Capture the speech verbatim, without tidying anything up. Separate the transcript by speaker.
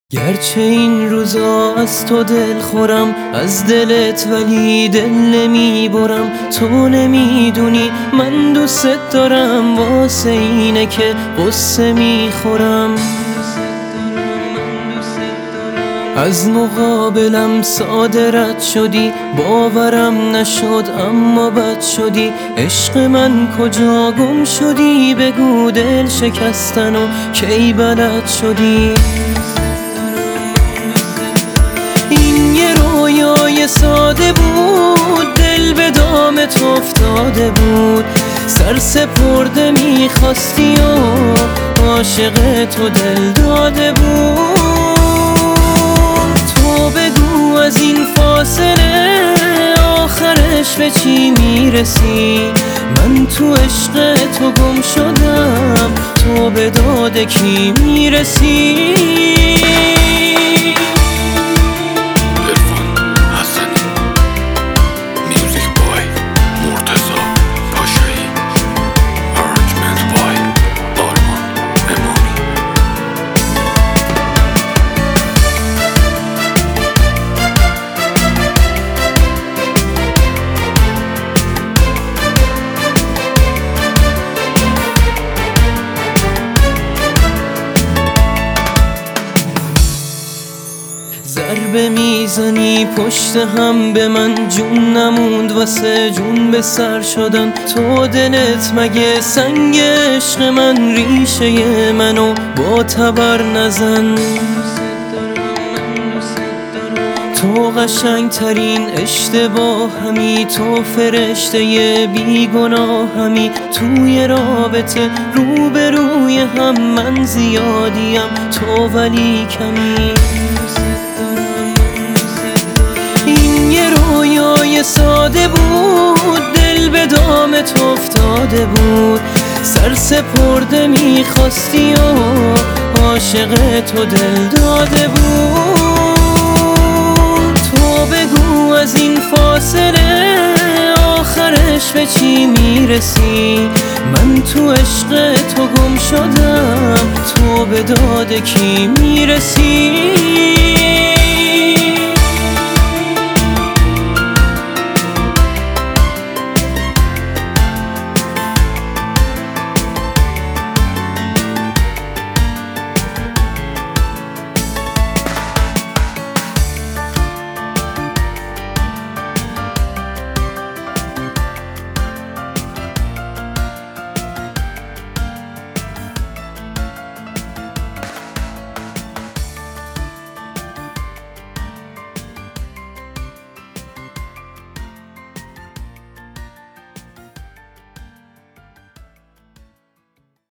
Speaker 1: گرچه این روزا از تو دل خورم، از دلت ولی دل نمی برم. تو نمیدونی من دوست دارم، واسه اینه که قصه می خورم. از مقابلم ساده رد شدی، باورم نشد اما بد شدی. عشق من کجا گم شدی؟ بگو دل شکستن و کی بلد شدی؟ این یه رویای ساده بود، دل به دامت افتاده بود. سر سپرده میخواستی و عاشق تو دل داده بود. تو بگو از این فاصله آخرش به چی میرسی؟ من تو عشق تو گم شدم، تو به داد کی میرسی؟ ضربه میزنی پشت هم به من، جون نموند واسه جون به سر شدن. تو دلت مگه سنگ عشق من؟ ریشه منو با تبر نزن. تو قشنگ ترین اشتباه همی، تو فرشته بیگناه همی. توی رابطه رو به روی هم من زیادیم، تو ولی کمی. این یه رویای ساده بود، دل به دامت افتاده بود. سر سپرده میخواستی و عاشق تو دل داده بود. تو بگو از این فاصله آخرش به چی میرسی؟ من تو عشق تو گم شدم، تو به داد کی میرسی؟